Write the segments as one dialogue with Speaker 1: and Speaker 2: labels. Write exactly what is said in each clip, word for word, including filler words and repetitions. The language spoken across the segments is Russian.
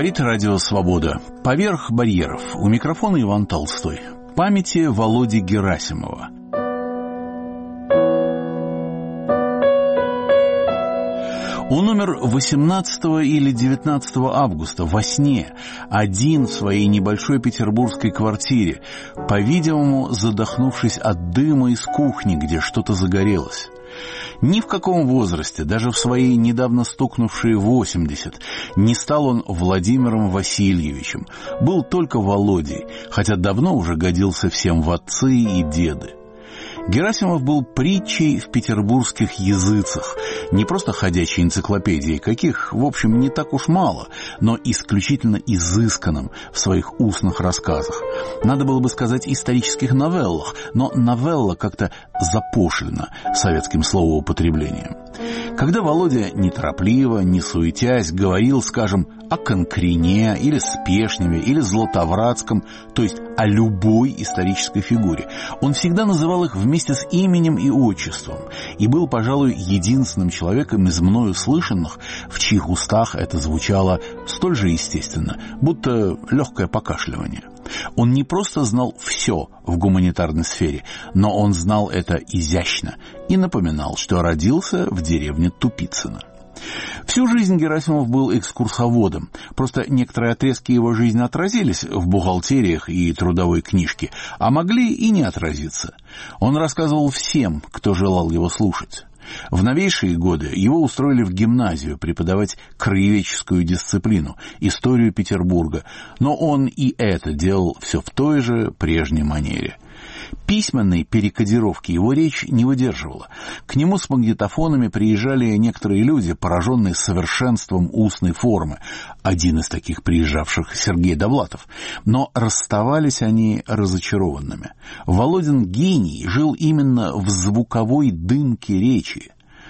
Speaker 1: Говорит Радио Свобода. Поверх барьеров. У микрофона Иван Толстой. Памяти Володи Герасимова. Он умер восемнадцатого или девятнадцатого августа во сне, один в своей небольшой петербургской квартире, по-видимому, задохнувшись от дыма из кухни, где что-то загорелось. Ни в каком возрасте, даже в свои недавно стукнувшие восемьдесят, не стал он Владимиром Васильевичем, был только Володей, хотя давно уже годился всем в отцы и деды. Герасимов был притчей в петербургских языцах, не просто ходячей энциклопедией, каких, в общем, не так уж мало, но исключительно изысканным в своих устных рассказах. Надо было бы сказать исторических новеллах, но новелла как-то запошлена советским словоупотреблением. Когда Володя неторопливо, не суетясь, говорил, скажем, о Конкрине, или Спешневе, или Златовратском, то есть о любой исторической фигуре, он всегда называл их вместе с именем и отчеством, и был, пожалуй, единственным человеком из мною слышанных, в чьих устах это звучало столь же естественно, будто легкое покашливание. Он не просто знал все в гуманитарной сфере, но он знал это изящно и напоминал, что родился в деревне Тупицыно. Всю жизнь Герасимов был экскурсоводом, просто некоторые отрезки его жизни отразились в бухгалтериях и трудовой книжке, а могли и не отразиться. Он рассказывал всем, кто желал его слушать. В новейшие годы его устроили в гимназию преподавать краеведческую дисциплину, историю Петербурга, но он и это делал все в той же прежней манере. Письменной перекодировки его речь не выдерживала. К нему с магнитофонами приезжали некоторые люди, пораженные совершенством устной формы. Один из таких приезжавших — Сергей Довлатов. Но расставались они разочарованными. Володин гений жил именно в звуковой дымке речи.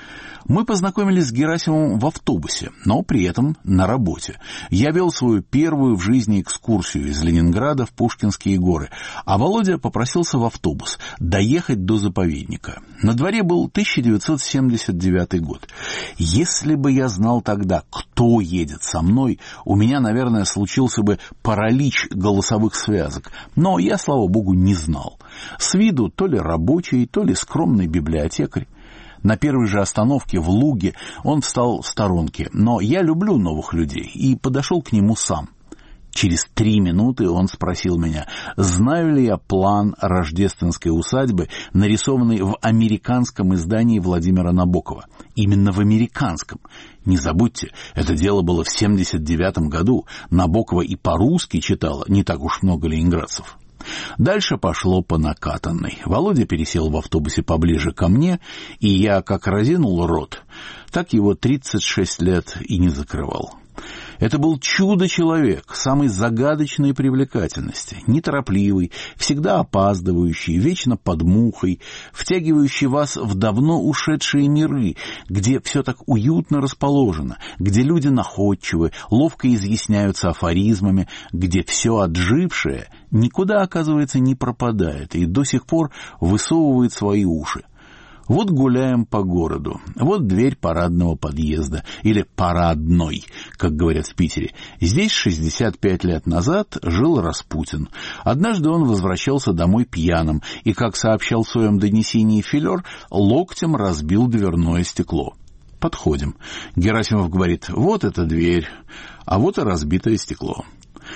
Speaker 1: Мы познакомились с Герасимовым в автобусе, но при этом на работе. Я вел свою первую в жизни экскурсию из Ленинграда в Пушкинские горы, а Володя попросился в автобус доехать до заповедника. На дворе был тысяча девятьсот семьдесят девятый год. Если бы я знал тогда, кто едет со мной, у меня, наверное, случился бы паралич голосовых связок, но я, слава богу, не знал. С виду то ли рабочий, то ли скромный библиотекарь. На первой же остановке в Луге он встал в сторонке, но я люблю новых людей и подошел к нему сам. Через три минуты он спросил меня, знаю ли я план рождественской усадьбы, нарисованный в американском издании Владимира Набокова. Именно в американском. Не забудьте, это дело было в семьдесят девятом году. Набокова и по-русски читало не так уж много ленинградцев. Дальше пошло по накатанной. Володя пересел в автобусе поближе ко мне, и я как разинул рот, так его тридцать шесть лет и не закрывал. Это был чудо-человек самой загадочной привлекательности, неторопливый, всегда опаздывающий, вечно под мухой, втягивающий вас в давно ушедшие миры, где все так уютно расположено, где люди находчивы, ловко изъясняются афоризмами, где все отжившее никуда, оказывается, не пропадает и до сих пор высовывает свои уши. Вот гуляем по городу, вот дверь парадного подъезда, или парадной, как говорят в Питере. Здесь шестьдесят пять лет назад жил Распутин. Однажды он возвращался домой пьяным, и, как сообщал в своем донесении Филер, локтем разбил дверное стекло. Подходим. Герасимов говорит, вот эта дверь, а вот и разбитое стекло.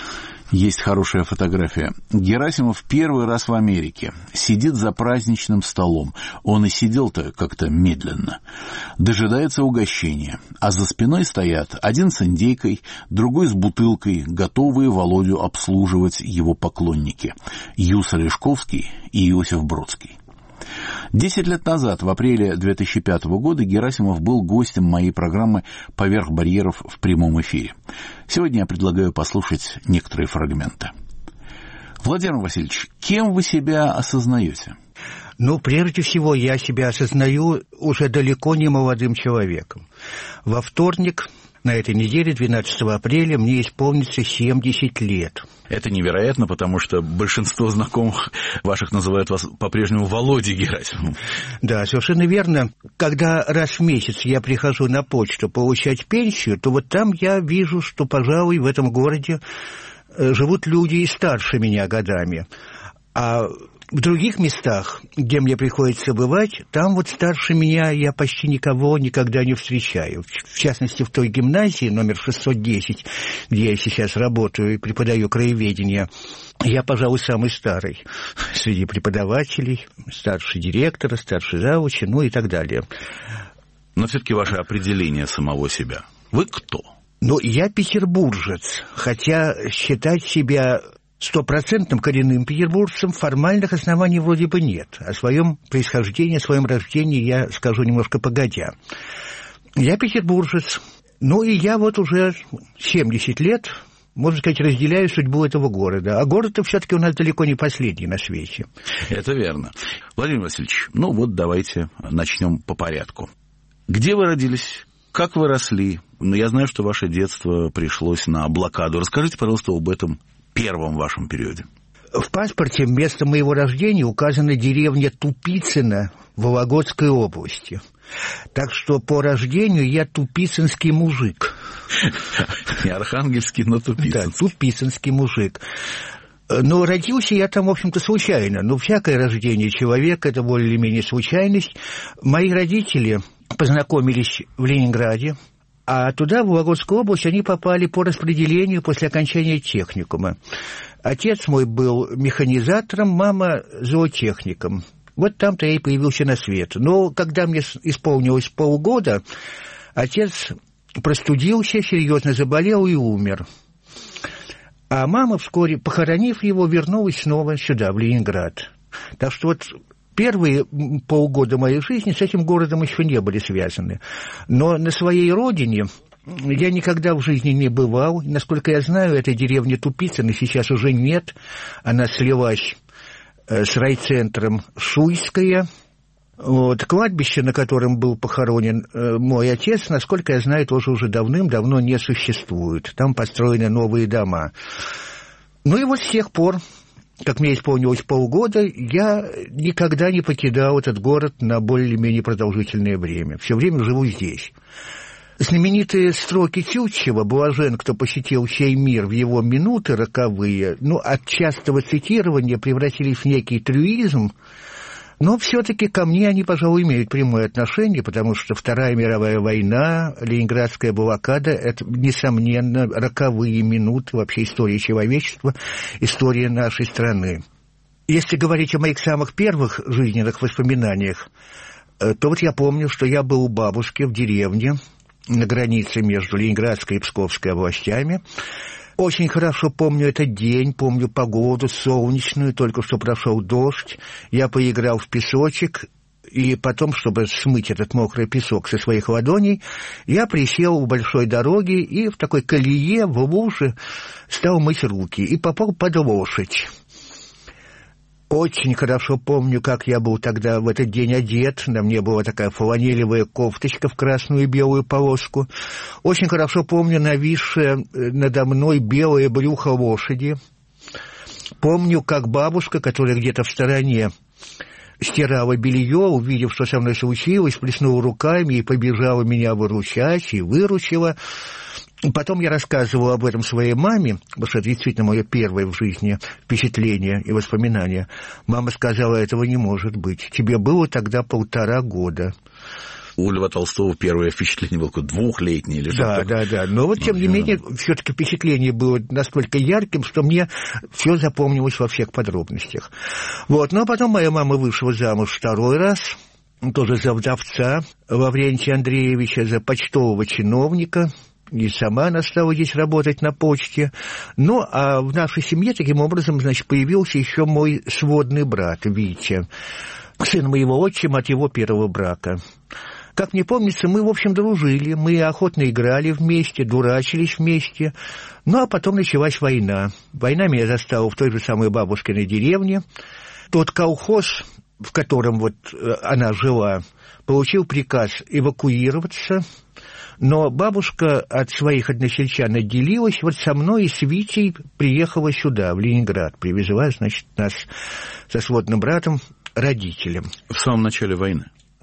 Speaker 1: Есть хорошая фотография. Герасимов первый раз в Америке. Сидит за праздничным столом. Он и сидел-то как-то медленно. Дожидается угощения. А за спиной стоят один с индейкой, другой с бутылкой, готовые Володю обслуживать его поклонники. Юс Олешковский и Иосиф Бродский. Десять лет назад, в апреле две тысячи пятого года, Герасимов был гостем моей программы «Поверх барьеров» в прямом эфире. Сегодня я предлагаю послушать некоторые фрагменты. Владимир Васильевич, кем вы себя осознаете?
Speaker 2: Ну, прежде всего, я себя осознаю уже далеко не молодым человеком. Во вторник на этой неделе, двенадцатого апреля, мне исполнится семьдесят лет.
Speaker 1: Это невероятно, потому что большинство знакомых ваших называют вас по-прежнему Володей Герасимовым.
Speaker 2: Да, совершенно верно. Когда раз в месяц я прихожу на почту получать пенсию, то вот там я вижу, что, пожалуй, в этом городе живут люди и старше меня годами. А в других местах, где мне приходится бывать, там вот старше меня я почти никого никогда не встречаю. В частности, в той гимназии номер шестьсот десять, где я сейчас работаю и преподаю краеведение, я, пожалуй, самый старый среди преподавателей, старший директора, старший завуча, ну и так далее.
Speaker 1: Но все-таки ваше определение самого себя. Вы кто?
Speaker 2: Ну, я петербуржец, хотя считать себя стопроцентным коренным петербуржцем формальных оснований вроде бы нет. О своем происхождении, о своем рождении я скажу немножко погодя. Я петербуржец, ну и я вот уже семьдесят лет, можно сказать, разделяю судьбу этого города. А город-то все-таки у нас далеко не последний на свете.
Speaker 1: Это верно. Владимир Васильевич, ну вот давайте начнем по порядку. Где вы родились? Как вы росли? Ну, я знаю, что ваше детство пришлось на блокаду. Расскажите, пожалуйста, об этом первом вашем периоде.
Speaker 2: В паспорте вместо моего рождения указана деревня Тупицыно в Вологодской области. Так что по рождению я тупицынский мужик.
Speaker 1: Не архангельский, но тупицынский.
Speaker 2: Да, тупицынский мужик. Но родился я там, в общем-то, случайно. Ну, всякое рождение человека – это более или менее случайность. Мои родители познакомились в Ленинграде, а туда, в Вологодскую область, они попали по распределению после окончания техникума. Отец мой был механизатором, мама – зоотехником. Вот там-то я и появился на свет. Но когда мне исполнилось полгода, отец простудился, серьезно заболел и умер. А мама, вскоре похоронив его, вернулась снова сюда, в Ленинград. Так что вот первые полгода моей жизни с этим городом еще не были связаны. Но на своей родине я никогда в жизни не бывал. Насколько я знаю, этой деревни Тупицыно сейчас уже нет. Она слилась с райцентром Шуйская. Вот, кладбище, на котором был похоронен э, мой отец, насколько я знаю, тоже уже давным-давно не существует. Там построены новые дома. Ну и вот с тех пор, как мне исполнилось полгода, я никогда не покидал этот город на более-менее продолжительное время. Все время живу здесь. Знаменитые строки Тютчева «Блажен, кто посетил сей мир в его минуты роковые», ну, от частого цитирования превратились в некий трюизм. Но все-таки ко мне они, пожалуй, имеют прямое отношение, потому что Вторая мировая война, Ленинградская блокада – это, несомненно, роковые минуты вообще истории человечества, история нашей страны. Если говорить о моих самых первых жизненных воспоминаниях, то вот я помню, что я был у бабушки в деревне на границе между Ленинградской и Псковской областями. Очень хорошо помню этот день, помню погоду солнечную, только что прошел дождь. Я поиграл в песочек, и потом, чтобы смыть этот мокрый песок со своих ладоней, я присел у большой дороги и в такой колее, в луже, стал мыть руки и попал под лошадь. Очень хорошо помню, как я был тогда в этот день одет. На мне была такая фланелевая кофточка в красную и белую полоску. Очень хорошо помню нависшее надо мной белое брюхо лошади. Помню, как бабушка, которая где-то в стороне стирала белье, увидев, что со мной случилось, плеснула руками и побежала меня выручать, и выручила. Потом я рассказывал об этом своей маме, потому что это действительно мое первое в жизни впечатление и воспоминание. Мама сказала, этого не может быть. Тебе было тогда полтора года.
Speaker 1: У Льва Толстого первое впечатление было какое-то двухлетнее или что-то.
Speaker 2: Да, да, да. Но вот, тем не менее, все-таки впечатление было настолько ярким, что мне все запомнилось во всех подробностях. Вот. Ну, а потом моя мама вышла замуж второй раз, тоже за вдовца Лаврентия Андреевича, за почтового чиновника. И сама она стала здесь работать на почте. Ну, а в нашей семье таким образом, значит, появился еще мой сводный брат Витя, сын моего отчима от его первого брака. Как мне помнится, мы, в общем, дружили, мы охотно играли вместе, дурачились вместе. Ну, а потом началась война. Война меня застала в той же самой бабушкиной деревне. Тот колхоз, в котором вот она жила, получил приказ эвакуироваться. Но бабушка от своих односельчан отделилась, вот со мной и с Витей приехала сюда, в Ленинград, привезла, значит, нас со сводным братом родителям.
Speaker 1: В самом начале войны?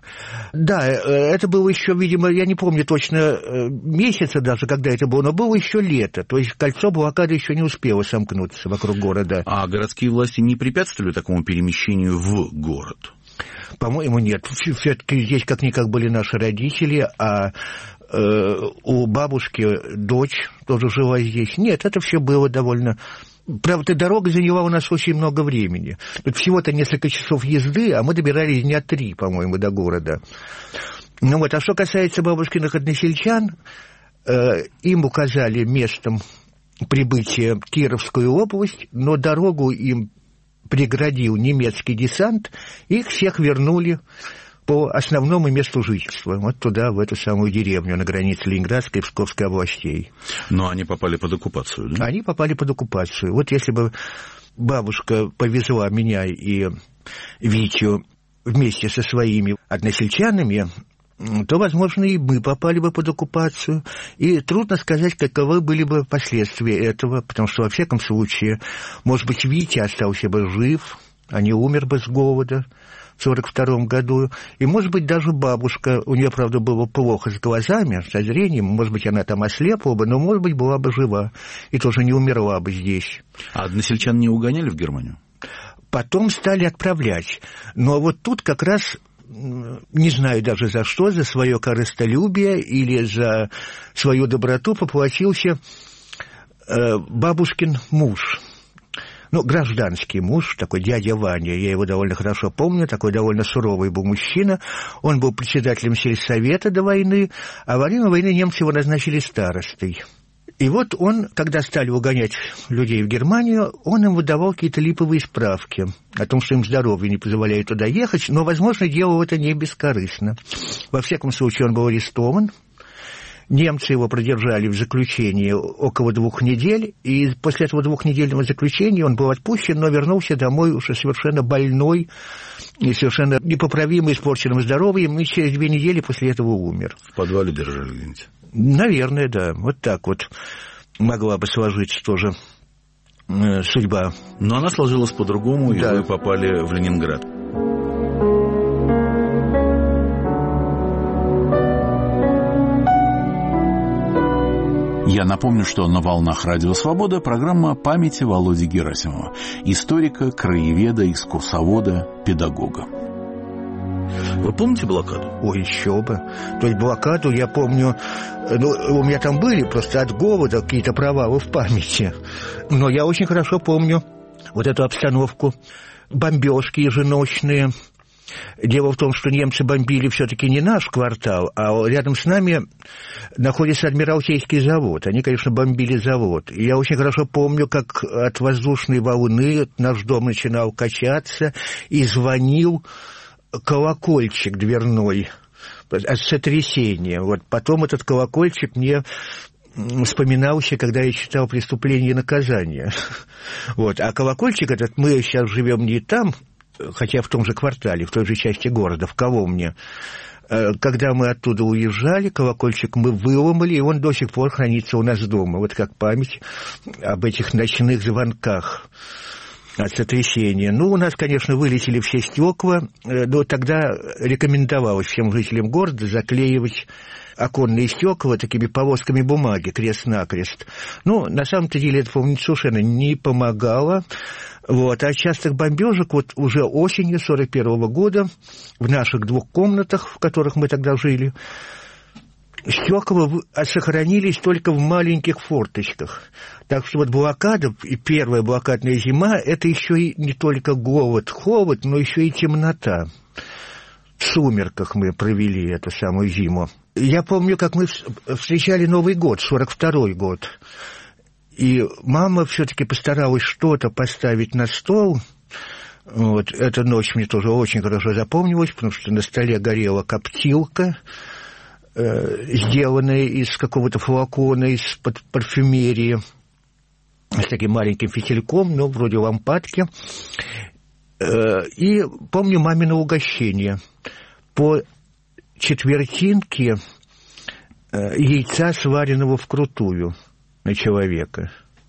Speaker 2: Да, это было еще, видимо, я не помню точно месяца даже, когда это было, но было еще лето, то есть кольцо блокады еще не успело сомкнуться вокруг города. А
Speaker 1: городские власти не препятствовали такому перемещению в город?
Speaker 2: По-моему, нет. Все-таки здесь как-никак были наши родители, а э, у бабушки дочь тоже жила здесь. Нет, это все было довольно... Правда, дорога заняла у нас очень много времени. Тут всего-то несколько часов езды, а мы добирались дня три, по-моему, до города. Ну вот, а что касается бабушкиных односельчан, э, им указали местом прибытия Кировскую область, но дорогу им преградил немецкий десант, и их всех вернули по основному месту жительства, вот туда, в эту самую деревню на границе Ленинградской и Псковской областей.
Speaker 1: Но они попали под оккупацию, да?
Speaker 2: Они попали под оккупацию. Вот если бы бабушка повезла меня и Витю вместе со своими односельчанами, то, возможно, и мы попали бы под оккупацию. И трудно сказать, каковы были бы последствия этого, потому что, во всяком случае, может быть, Витя остался бы жив, а не умер бы с голода в сорок втором году. И, может быть, даже бабушка, у нее, правда, было плохо с глазами, со зрением, может быть, она там ослепла бы, но, может быть, была бы жива и тоже не умерла бы здесь.
Speaker 1: А односельчан не угоняли в Германию?
Speaker 2: Потом стали отправлять. Но вот тут как раз... не знаю даже за что, за свое корыстолюбие или за свою доброту поплатился э, бабушкин муж. Ну, гражданский муж, такой дядя Ваня, я его довольно хорошо помню, такой довольно суровый был мужчина. Он был председателем сельсовета до войны, а во время войны немцы его назначили старостой. И вот он, когда стали угонять людей в Германию, он им выдавал какие-то липовые справки о том, что им здоровье не позволяет туда ехать, но, возможно, делал это не бескорыстно. Во всяком случае, он был арестован. Немцы его продержали в заключении около двух недель, и после этого двухнедельного заключения он был отпущен, но вернулся домой уже совершенно больной и совершенно непоправимо испорченным здоровьем, и через две недели после этого умер.
Speaker 1: В подвале держали где-нибудь?
Speaker 2: Наверное, да. Вот так вот могла бы сложиться тоже э, судьба.
Speaker 1: Но она сложилась по-другому, да. И вы попали в Ленинград. Я напомню, что на волнах Радио Свобода программа памяти Володи Герасимова, историка, краеведа, экскурсовода, педагога. Вы помните блокаду?
Speaker 2: Ой, еще бы. То есть блокаду я помню, ну, у меня там были просто от голода какие-то провалы в памяти. Но я очень хорошо помню вот эту обстановку, бомбежки еженочные. Дело в том, что немцы бомбили все-таки не наш квартал, а рядом с нами находится Адмиралтейский завод. Они, конечно, бомбили завод. И я очень хорошо помню, как от воздушной волны наш дом начинал качаться, и звонил колокольчик дверной от сотрясения. Вот потом этот колокольчик мне вспоминался, когда я читал «Преступление и наказание». Вот. А колокольчик этот, мы сейчас живем не там, хотя в том же квартале, в той же части города, в Коломне. Когда мы оттуда уезжали, колокольчик мы выломали, и он до сих пор хранится у нас дома. Вот как память об этих ночных звонках от сотрясения. Ну, у нас, конечно, вылетели все стекла, но тогда рекомендовалось всем жителям города заклеивать оконные стекла такими полосками бумаги, крест-накрест. Ну, на самом-то деле это, по-моему, совершенно не помогало. Вот. А от частых бомбежек вот уже осенью сорок первого года в наших двух комнатах, в которых мы тогда жили, стекла сохранились только в маленьких форточках. Так что вот блокада, и первая блокадная зима, это еще и не только голод, холод, но еще и темнота. В сумерках мы провели эту самую зиму. Я помню, как мы встречали Новый год, сорок второй год. И мама все-таки постаралась что-то поставить на стол. Вот. Эта ночь мне тоже очень хорошо запомнилась, потому что на столе горела коптилка, э, сделанная из какого-то флакона, из-под парфюмерии, с таким маленьким фитильком, ну, вроде лампадки. Э, и помню мамино угощение. По четвертинке яйца, сваренного вкрутую на человека.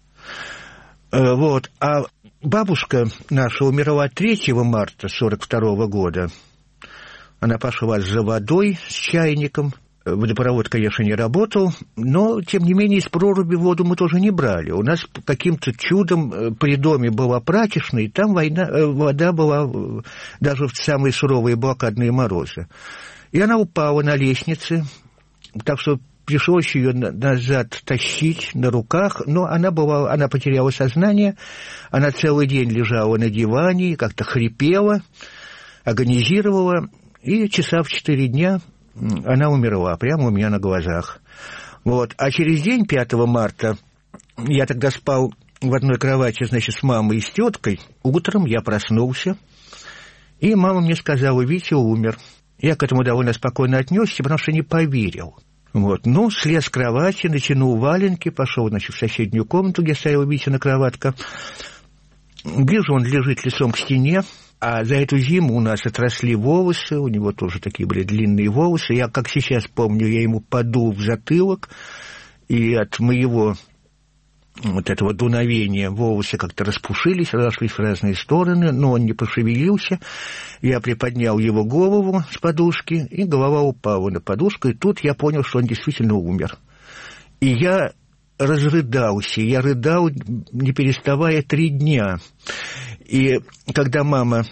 Speaker 2: Вот. А бабушка наша умерла третьего марта сорок второго года. Она пошла за водой с чайником. Водопровод, конечно, не работал, но, тем не менее, из проруби воду мы тоже не брали. У нас каким-то чудом при доме была прачечная, и там война, вода была даже в самые суровые блокадные морозы. И она упала на лестнице, так что пришлось ее назад тащить на руках, но она, была, она потеряла сознание, она целый день лежала на диване, как-то хрипела, агонизировала, и часа в четыре дня она умерла прямо у меня на глазах. Вот. А через день, пятого марта, я тогда спал в одной кровати, значит, с мамой и с теткой. Утром я проснулся, и мама мне сказала: Витя умер. Я к этому довольно спокойно отнесся, потому что не поверил. Вот. Ну, слез с кровати, натянул валенки, пошел, значит, в соседнюю комнату, где стояла Витина кроватка. Вижу, он лежит лицом к стене. А за эту зиму у нас отросли волосы, у него тоже такие были длинные волосы. Я, как сейчас помню, я ему подул в затылок, и от моего вот этого дуновения волосы как-то распушились, разошлись в разные стороны, но он не пошевелился. Я приподнял его голову с подушки, и голова упала на подушку, и тут я понял, что он действительно умер. И я разрыдался, я рыдал, не переставая, три дня. И когда мама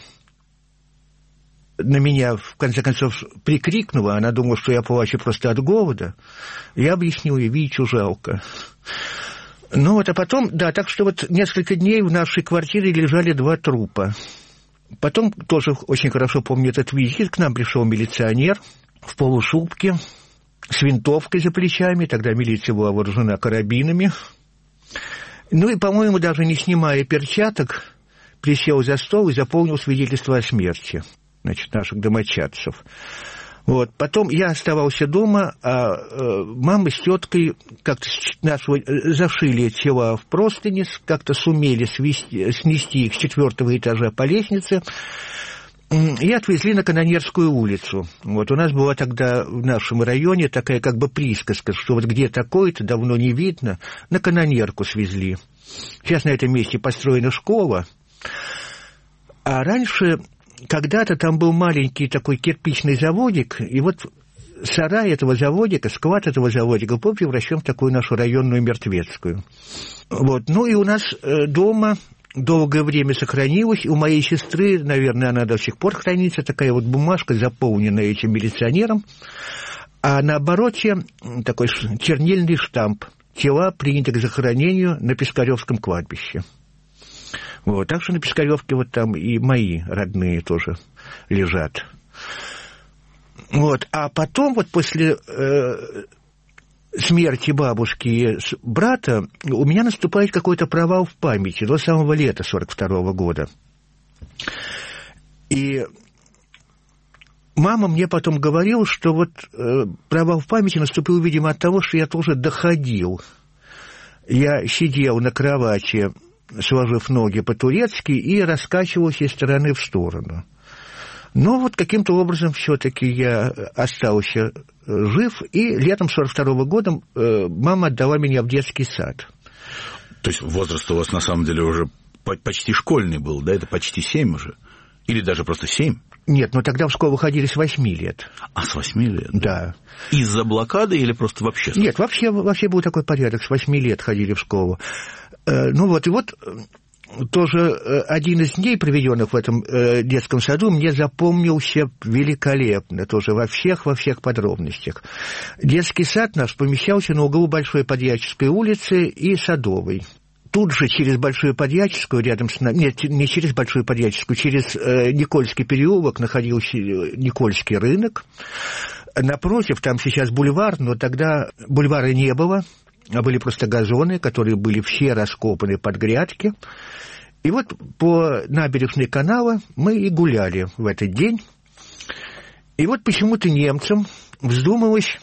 Speaker 2: на меня, в конце концов, прикрикнула, она думала, что я плачу просто от голода, я объяснил ей: Витю жалко. Ну вот, а потом, да, так что вот несколько дней в нашей квартире лежали два трупа. Потом, тоже очень хорошо помню этот визит, к нам пришел милиционер в полушубке, с винтовкой за плечами, тогда милиция была вооружена карабинами. Ну и, по-моему, даже не снимая перчаток, присел за стол и заполнил свидетельство о смерти, значит, наших домочадцев. Вот. Потом я оставался дома, а э, мама с теткой как-то нашего, зашили тела в простыни, как-то сумели свести, снести их с четвертого этажа по лестнице и отвезли на Канонерскую улицу. Вот. У нас была тогда в нашем районе такая как бы присказка, что вот где такое-то давно не видно, на Канонерку свезли. Сейчас на этом месте построена школа. А раньше, когда-то там был маленький такой кирпичный заводик, и вот сарай этого заводика, склад этого заводика был превращен в такую нашу районную мертвецкую. Вот. Ну и у нас э, дома долгое время сохранилась, у моей сестры, наверное, она до сих пор хранится, такая вот бумажка, заполненная этим милиционером, а на обороте такой чернильный штамп: тела приняты к захоронению на Пискаревском кладбище. Вот, так что на Пискаревке вот там и мои родные тоже лежат. Вот, а потом вот после э, смерти бабушки и брата у меня наступает какой-то провал в памяти до самого лета сорок второго года. И мама мне потом говорила, что вот э, провал в памяти наступил, видимо, от того, что я тоже доходил. Я сидел на кровати, сложив ноги по-турецки, и раскачивался из стороны в сторону. Но вот каким-то образом все-таки я остался жив, и летом сорок второго года э, мама отдала меня в детский сад.
Speaker 1: То есть возраст у вас на самом деле уже почти школьный был, да? Это почти семь уже? Или даже просто семь?
Speaker 2: Нет, но тогда в школу ходили с восьми лет.
Speaker 1: А, с восьми лет?
Speaker 2: Да.
Speaker 1: Из-за блокады или просто вообще?
Speaker 2: Нет, вообще, вообще был такой порядок, с восьми лет ходили в школу. Э, ну вот, и вот тоже один из дней, проведенных в этом э, детском саду, мне запомнился великолепно, тоже во всех, во всех подробностях. Детский сад наш помещался на углу Большой Подьяческой улицы и Садовой. Тут же через Большую Подьяческую, рядом с нами, нет, не через Большую Подьяческую, через э, Никольский переулок находился Никольский рынок. Напротив, там сейчас бульвар, но тогда бульвара не было, а были просто газоны, которые были все раскопаны под грядки. И вот по набережной канала мы и гуляли в этот день. И вот почему-то немцам вздумалось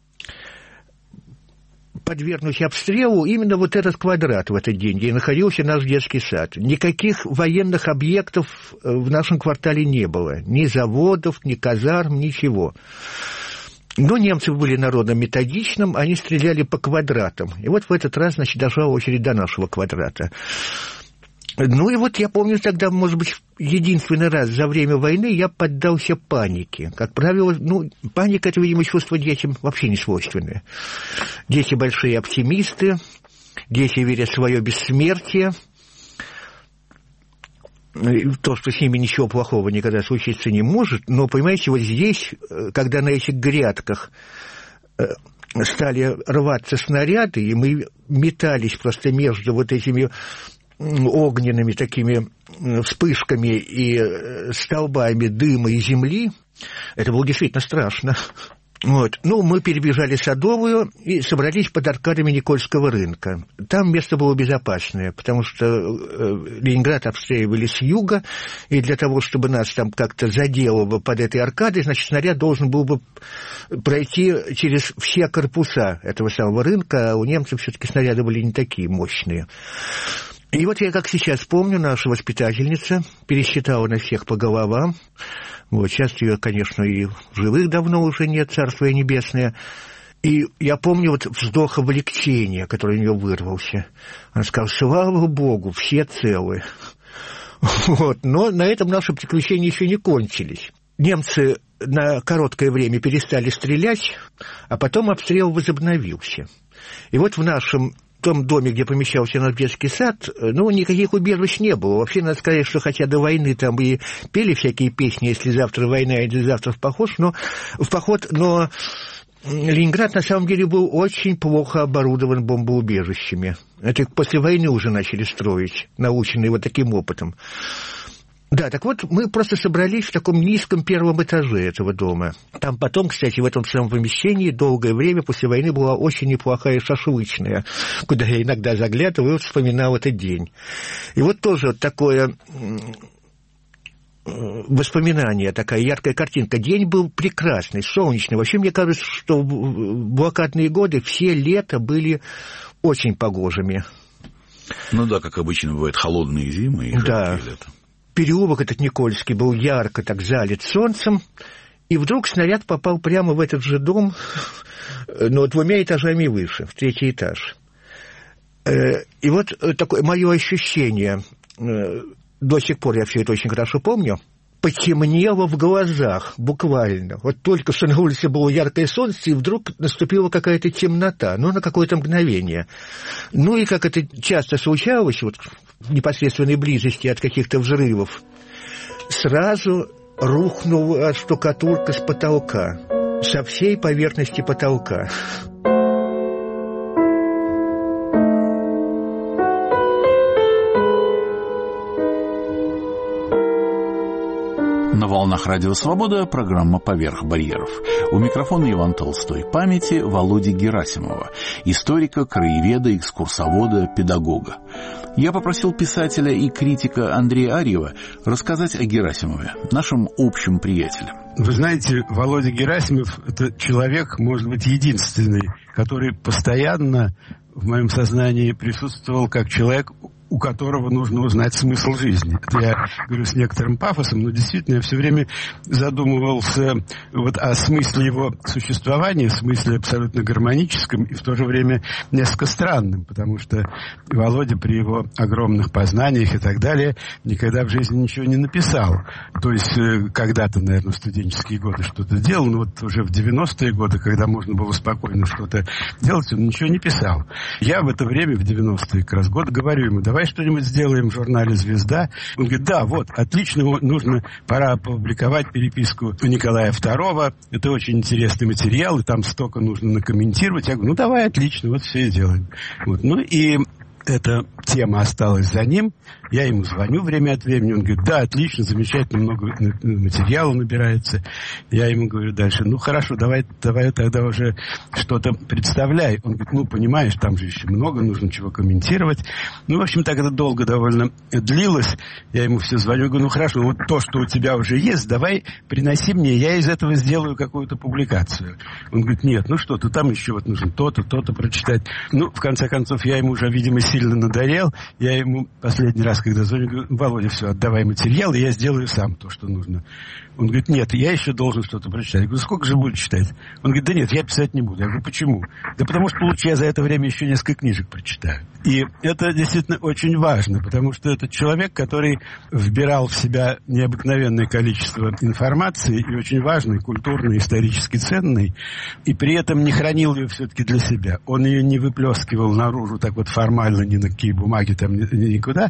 Speaker 2: подвергнуть обстрелу именно вот этот квадрат в этот день, где находился наш детский сад. Никаких военных объектов в нашем квартале не было. Ни заводов, ни казарм, ничего. Но немцы были народом методичным, они стреляли по квадратам. И вот в этот раз, значит, дошла очередь до нашего квадрата. Ну и вот я помню тогда, может быть, единственный раз за время войны я поддался панике. Как правило, ну, паника – это, видимо, чувство детям вообще не свойственное. Дети большие оптимисты, дети верят в свое бессмертие. То, что с ними ничего плохого никогда случиться не может. Но, понимаете, вот здесь, когда на этих грядках стали рваться снаряды, и мы метались просто между вот этими огненными такими вспышками и столбами дыма и земли, это было действительно страшно. Вот. Ну, мы перебежали Садовую и собрались под аркадами Никольского рынка. Там место было безопасное, потому что Ленинград обстреливали с юга, и для того, чтобы нас там как-то задело под этой аркадой, значит, снаряд должен был бы пройти через все корпуса этого самого рынка, а у немцев все-таки снаряды были не такие мощные. И вот я, как сейчас помню, наша воспитательница пересчитала на всех по головам. Вот, сейчас ее, конечно, и в живых давно уже нет, царство небесное. И я помню вот вздох облегчения, который у нее вырвался. Она сказала: слава Богу, все целы. Вот. Но на этом наши приключения еще не кончились. Немцы на короткое время перестали стрелять, а потом обстрел возобновился. И вот в нашем в том доме, где помещался наш детский сад, ну, никаких убежищ не было. Вообще, надо сказать, что хотя до войны там и пели всякие песни, если завтра война, или завтра в поход, но, в поход, но Ленинград, на самом деле, был очень плохо оборудован бомбоубежищами. Это после войны уже начали строить, наученные вот таким опытом. Да, так вот, мы просто собрались в таком низком первом этаже этого дома. Там потом, кстати, в этом самом помещении долгое время после войны была очень неплохая шашлычная, куда я иногда заглядывал и вспоминал этот день. И вот тоже вот такое воспоминание, такая яркая картинка. День был прекрасный, солнечный. Вообще, мне кажется, что в блокадные годы все лета были очень погожими.
Speaker 1: Ну да, как обычно бывает, холодные зимы и
Speaker 2: да.
Speaker 1: жаркие лета.
Speaker 2: Переулок этот Никольский был ярко так залит солнцем, и вдруг снаряд попал прямо в этот же дом, но двумя этажами выше, в третий этаж. И вот такое мое ощущение, до сих пор я все это очень хорошо помню, потемнело в глазах, буквально. Вот только что на улице было яркое солнце, и вдруг наступила какая-то темнота, ну, на какое-то мгновение. Ну, и как это часто случалось, вот в непосредственной близости от каких-то взрывов, сразу рухнула штукатурка с потолка, со всей поверхности потолка.
Speaker 1: На волнах Радио Свобода программа «Поверх барьеров». У микрофона Иван Толстой. Памяти Володи Герасимова, историка, краеведа, экскурсовода, педагога. Я попросил писателя и критика Андрея Арьева рассказать о Герасимове, нашем общем приятеле.
Speaker 3: Вы знаете, Володя Герасимов – это человек, может быть, единственный, который постоянно в моем сознании присутствовал как человек, у которого нужно узнать смысл жизни. Это я говорю с некоторым пафосом, но действительно я все время задумывался вот о смысле его существования, в смысле абсолютно гармоническом и в то же время несколько странным, потому что Володя при его огромных познаниях и так далее никогда в жизни ничего не написал. То есть когда-то, наверное, в студенческие годы что-то делал, но вот уже в девяностые годы, когда можно было спокойно что-то делать, он ничего не писал. Я в это время, в девяностые как раз годы, говорю ему: давай что-нибудь сделаем в журнале «Звезда». Он говорит: да, вот, отлично, нужно, пора опубликовать переписку Николая второго. Это очень интересный материал, и там столько нужно накомментировать. Я говорю: ну, давай, отлично, вот все и делаем. Вот, ну, и эта тема осталась за ним. Я ему звоню время от времени, он говорит: да, отлично, замечательно, много материала набирается. Я ему говорю дальше: ну, хорошо, давай, давай тогда уже что-то представляй. Он говорит: ну, понимаешь, там же еще много, нужно чего комментировать. Ну, в общем, так это долго довольно длилось. Я ему все звоню, говорю: ну, хорошо, вот то, что у тебя уже есть, давай приноси мне, я из этого сделаю какую-то публикацию. Он говорит: нет, ну что-то, там еще вот нужно то-то, то-то прочитать. Ну, в конце концов, я ему уже, видимо, сильно надоел. Я ему последний раз, когда звоню, говорю: Володя, все, отдавай материал, и я сделаю сам то, что нужно. Он говорит: нет, я еще должен что-то прочитать. Я говорю: сколько же буду читать? Он говорит: да нет, я писать не буду. Я говорю: почему? Да потому что лучше я за это время еще несколько книжек прочитаю. И это действительно очень важно, потому что это человек, который вбирал в себя необыкновенное количество информации, и очень важной, культурной, исторически ценной, и при этом не хранил ее все-таки для себя. Он ее не выплескивал наружу так вот формально ни на какие бумаги, там ни, никуда,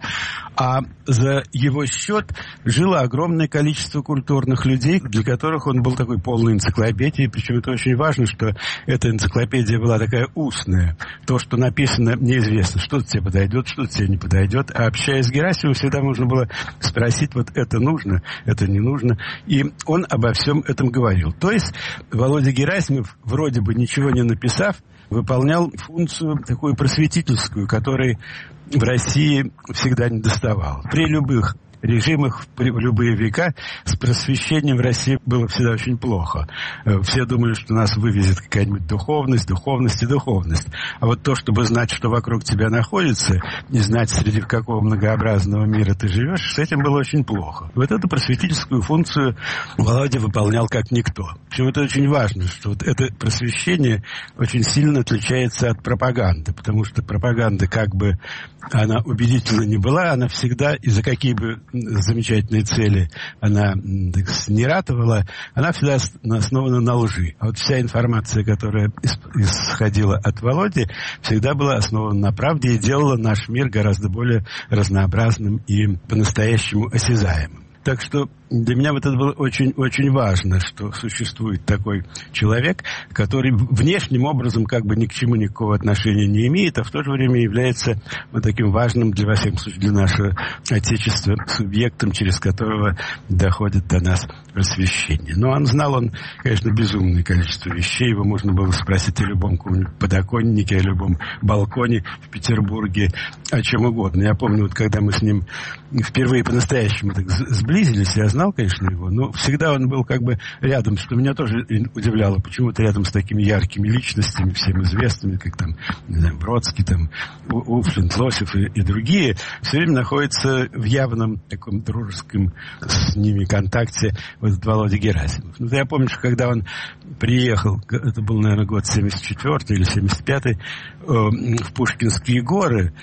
Speaker 3: а за его счет жило огромное количество культурных людей, для которых он был такой полной энциклопедией. Причем это очень важно, что эта энциклопедия была такая устная. То, что написано, неизвестно, что-то тебе подойдет, что-то тебе не подойдет. А общаясь с Герасимовым, всегда можно было спросить: вот это нужно, это не нужно. И он обо всем этом говорил. То есть Володя Герасимов, вроде бы ничего не написав, выполнял функцию такую просветительскую, которой в России всегда не доставало. При любых режимах, в любые века с просвещением в России было всегда очень плохо. Все думали, что нас вывезет какая-нибудь духовность, духовность и духовность. А вот то, чтобы знать, что вокруг тебя находится, и знать, среди какого многообразного мира ты живешь, с этим было очень плохо. Вот эту просветительскую функцию Володя выполнял как никто. Причем это очень важно, что вот это просвещение очень сильно отличается от пропаганды, потому что пропаганда, как бы она убедительно не была, она всегда, и за какие бы замечательные цели она, так сказать, не ратовала, она всегда основана на лжи. А вот вся информация, которая исходила от Володи, всегда была основана на правде и делала наш мир гораздо более разнообразным и по-настоящему осязаемым. Так что для меня вот это было очень-очень важно, что существует такой человек, который внешним образом как бы ни к чему никакого отношения не имеет, а в то же время является вот таким важным для, во всяком случае, для нашего Отечества субъектом, через которого доходит до нас просвещение. Но он знал, он, конечно, безумное количество вещей. Его можно было спросить о любом подоконнике, о любом балконе в Петербурге, о чем угодно. Я помню, вот когда мы с ним впервые по-настоящему так сблизились, я знал, конечно, его, но всегда он был как бы рядом, что меня тоже удивляло, почему-то рядом с такими яркими личностями, всем известными, как там, не знаю, Бродский, там, Уфлинт, Лосев и, и другие, все время находится в явном таком дружеском с ними контакте вот этот Володя Герасимов. Ну, я помню, что когда он приехал, это был, наверное, год семьдесят четвёртый или семьдесят пятый, э, в Пушкинские горы,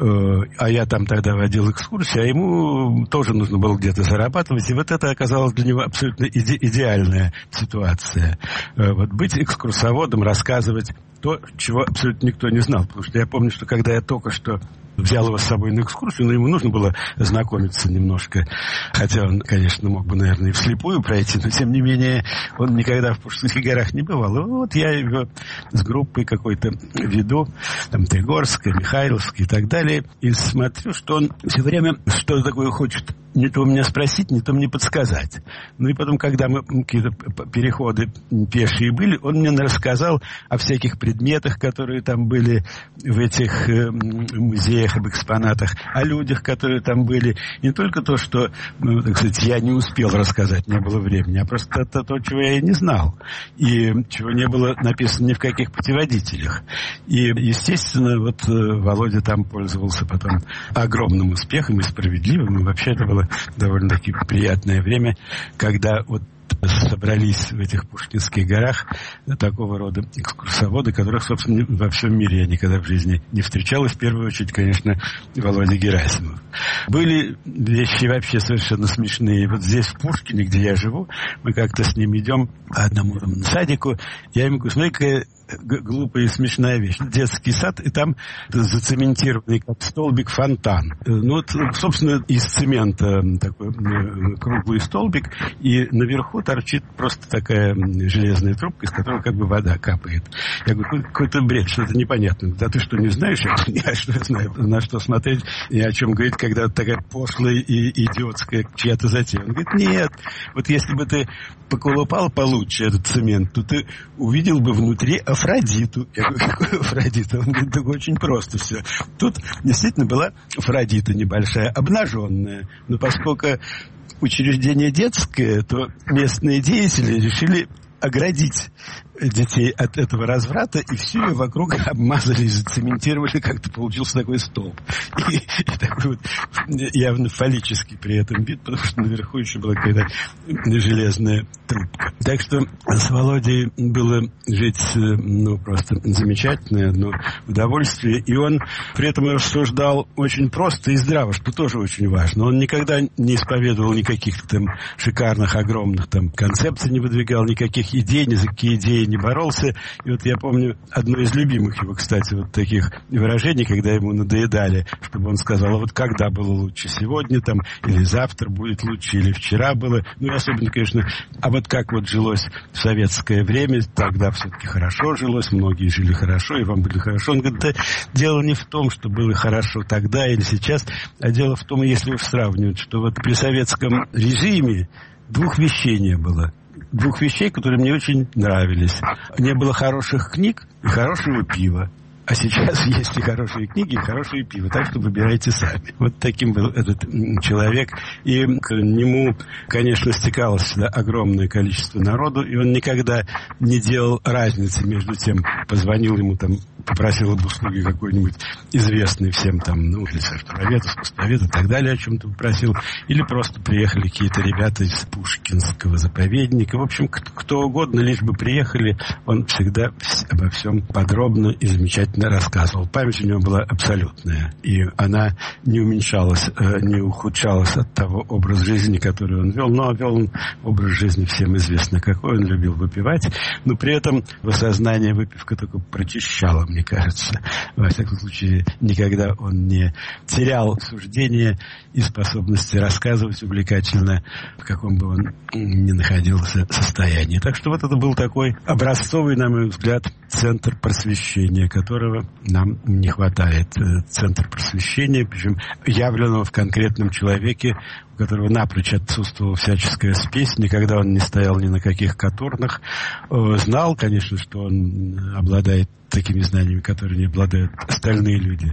Speaker 3: а я там тогда водил экскурсии, а ему тоже нужно было где-то зарабатывать, и вот это оказалось для него абсолютно иде- идеальная ситуация. Вот быть экскурсоводом, рассказывать то, чего абсолютно никто не знал, потому что я помню, что когда я только что взял его с собой на экскурсию, но ему нужно было знакомиться немножко, хотя он, конечно, мог бы, наверное, и вслепую пройти, но, тем не менее, он никогда в Пушкинских горах не бывал. И вот я его с группой какой-то веду, там, Тригорская, Михайловская и так далее, и смотрю, что он все время что-то такое хочет не то меня спросить, не то мне подсказать. Ну и потом, когда мы какие-то переходы пешие были, он мне рассказал о всяких предметах, которые там были в этих э, музеях, об экспонатах, о людях, которые там были. Не только то, что, ну, так сказать, я не успел рассказать, не было времени, а просто то, то, чего я и не знал, и чего не было написано ни в каких путеводителях. И, естественно, вот Володя там пользовался потом огромным успехом и справедливым, и вообще это было довольно-таки приятное время, когда вот собрались в этих Пушкинских горах такого рода экскурсоводы, которых, собственно, во всем мире я никогда в жизни не встречал. И в первую очередь, конечно, Володя Герасимов. Были вещи вообще совершенно смешные. Вот здесь, в Пушкине, где я живу, мы как-то с ним идем по одному там садику. Я ему говорю: смотри, какая глупая и смешная вещь. Детский сад, и там зацементированный как столбик фонтан. Ну вот, собственно, из цемента такой круглый столбик, и наверху торчит просто такая железная трубка, из которой как бы вода капает. Я говорю: какой-то бред, что-то непонятно. Да ты что, не знаешь? Я что знаю, на что смотреть и о чем говорить, когда такая пошлая и идиотская чья-то затея. Он говорит: нет, вот если бы ты поколупал получше этот цемент, то ты увидел бы внутри Афродиту. Я говорю: какой Афродита? Он говорит: так очень просто все. Тут действительно была Афродита небольшая, обнаженная. Но поскольку учреждение детское, то местные деятели решили оградить детей от этого разврата, и всю ее вокруг обмазали и зацементировали, как-то получился такой столб. И, и такой вот явно фаллический при этом вид, потому что наверху еще была какая-то железная трубка. Так что с Володей было жить, ну, просто замечательное одно удовольствие, и он при этом рассуждал очень просто и здраво, что тоже очень важно. Он никогда не исповедовал никаких там шикарных, огромных там концепций, не выдвигал никаких идей, ни за какие идеи не боролся. И вот я помню одно из любимых его, кстати, вот таких выражений, когда ему надоедали, чтобы он сказал, а вот когда было лучше, сегодня там, или завтра будет лучше, или вчера было. Ну, и особенно, конечно, а вот как вот жилось в советское время, тогда все-таки хорошо жилось, многие жили хорошо, и вам было хорошо. Он говорит, да дело не в том, что было хорошо тогда или сейчас, а дело в том, если уж сравнивать, что вот при советском режиме двух вещей не было. Двух вещей, которые мне очень нравились. Не было хороших книг и хорошего пива. А сейчас есть и хорошие книги, и хорошее пиво. Так что выбирайте сами. Вот таким был этот человек. И к нему, конечно, стекалось сюда огромное количество народу. И он никогда не делал разницы между тем, позвонил ему там, попросил об услуге какой-нибудь известный всем там, ну, литературовед, искусствовед и так далее, о чем-то попросил. Или просто приехали какие-то ребята из Пушкинского заповедника. В общем, кто угодно, лишь бы приехали, он всегда обо всем подробно и замечательно рассказывал. Память у него была абсолютная, и она не уменьшалась, не ухудшалась от того образа жизни, который он вел. Но вел он образ жизни всем известно какой. Он любил выпивать, но при этом в сознании выпивка только прочищала, мне кажется. Во всяком случае, никогда он не терял суждения и способности рассказывать увлекательно, в каком бы он ни находился состоянии. Так что вот это был такой образцовый, на мой взгляд, центр просвещения, которого нам не хватает. Центр просвещения, причем явленного в конкретном человеке, у которого напрочь отсутствовала всяческая спесь, никогда он не стоял ни на каких каторнах. Знал, конечно, что он обладает такими знаниями, которые не обладают остальные люди,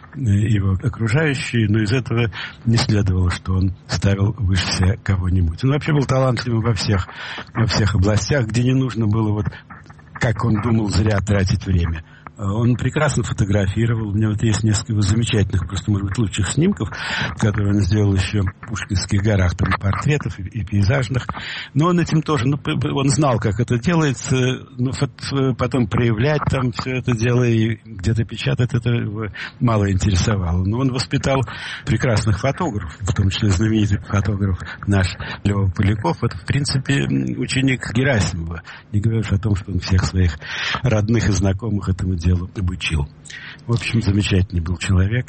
Speaker 3: его окружающие, но из этого не следовало, что он ставил выше себя кого-нибудь. Он вообще был талантливым во всех, во всех областях, где не нужно было, вот, как он думал, зря тратить время. Он прекрасно фотографировал. У меня вот есть несколько его замечательных, просто, может быть, лучших снимков, которые он сделал еще в Пушкинских горах, там, портретов и, и пейзажных. Но он этим тоже, ну, он знал, как это делается, но потом проявлять там все это дело и где-то печатать, это его мало интересовало. Но он воспитал прекрасных фотографов, в том числе знаменитый фотограф наш Лёва Поляков. Это, в принципе, ученик Герасимова. Не говоря уж о том, что он всех своих родных и знакомых этому делу делу обучил. В общем, замечательный был человек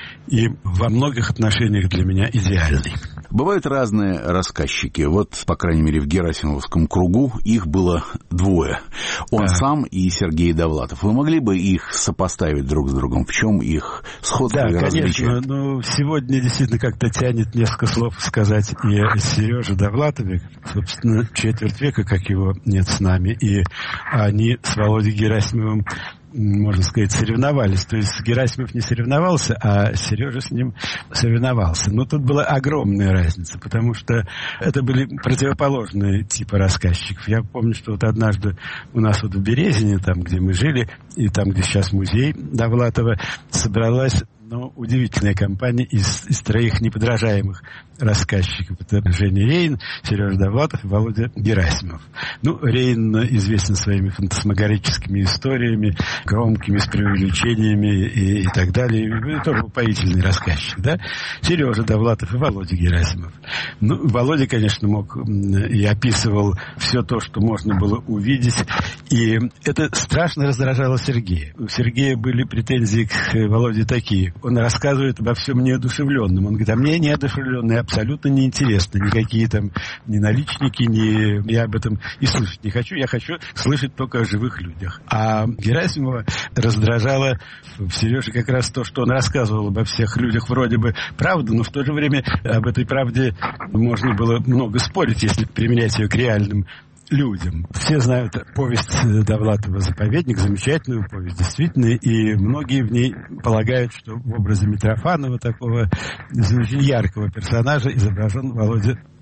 Speaker 3: и во многих отношениях для меня идеальный.
Speaker 1: Бывают разные рассказчики. Вот, по крайней мере, в Герасимовском кругу их было двое. Он да. сам и Сергей Довлатов. Вы могли бы их сопоставить друг с другом? В чем их сходство
Speaker 3: да,
Speaker 1: и различие?
Speaker 3: Да, конечно. Но сегодня действительно как-то тянет несколько слов сказать и о Сереже Довлатове. Собственно, четверть века, как его нет с нами. И они с Володей Герасимовым, можно сказать, соревновались. То есть Герасимов не соревновался, а Сережа с ним соревновался. Но тут была огромная разница, потому что это были противоположные типы рассказчиков. Я помню, что вот однажды у нас вот в Березине, там, где мы жили, и там, где сейчас музей Довлатова, собралась, ну, удивительная компания из, из троих неподражаемых рассказчиков. Это Женя Рейн, Сережа Довлатов и Володя Герасимов. Ну, Рейн известен своими фантасмагорическими историями, громкими, с преувеличениями и, и так далее. И тоже упоительный рассказчик, да? Сережа Довлатов и Володя Герасимов. Ну, Володя, конечно, мог и описывал все то, что можно было увидеть. И это страшно раздражало Сергея. У Сергея были претензии к Володе такие. Он рассказывает обо всем неодушевленном. Он говорит, а мне неодушевленное абсолютно неинтересно. Никакие там ни наличники, ни... Я об этом и слышать не хочу. Я хочу слышать только о живых людях. А Герасимова раздражало в Сереже как раз то, что он рассказывал обо всех людях вроде бы правду, но в то же время об этой правде можно было много спорить, если применять ее к реальным людям. Все знают повесть Довлатова «Заповедник», замечательную повесть, действительно, и многие в ней полагают, что в образе Митрофанова, такого очень яркого персонажа, изображен Володя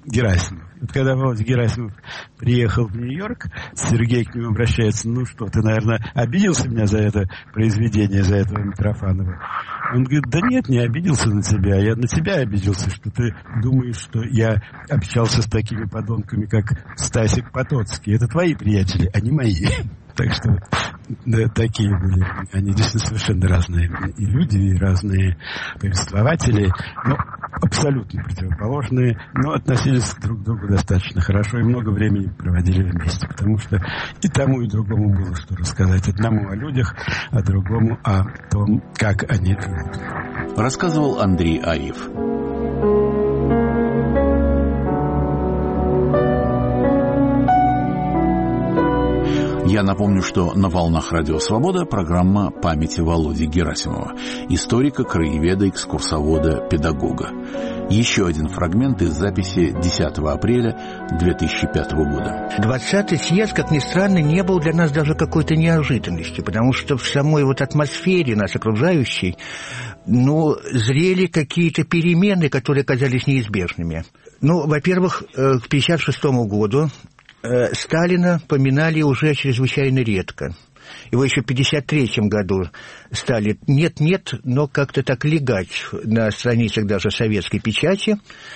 Speaker 3: Герасимов. Вот когда Володя Герасимов приехал в Нью-Йорк, Сергей к нему обращается: ну что, ты, наверное, обиделся меня за это произведение, за этого Митрофанова? Он говорит: да нет, не обиделся на тебя, я на тебя обиделся, что ты думаешь, что я общался с такими подонками, как Стасик Потоцкий. Это твои приятели, а не мои. Так что да, такие были. Они действительно совершенно разные и люди, и разные повествователи, но абсолютно противоположные, но относились друг к другу достаточно хорошо и много времени проводили вместе, потому что и тому, и другому было что рассказать. Одному о людях, а другому о том, как они живут.
Speaker 1: Рассказывал Андрей Аев. Я напомню, что на волнах Радио Свобода программа «Памяти Володи Герасимова», историка, краеведа, экскурсовода, педагога. Еще один фрагмент из записи десятого апреля две тысячи пятого года.
Speaker 2: двадцатый съезд, как ни странно, не был для нас даже какой-то неожиданностью, потому что в самой вот атмосфере нас окружающей, ну, зрели какие-то перемены, которые казались неизбежными. Ну, во-первых, к пятьдесят шестому году Сталина поминали уже чрезвычайно редко. Его еще в пятьдесят третьем году стали нет-нет, но как-то так легать на страницах даже советской печати.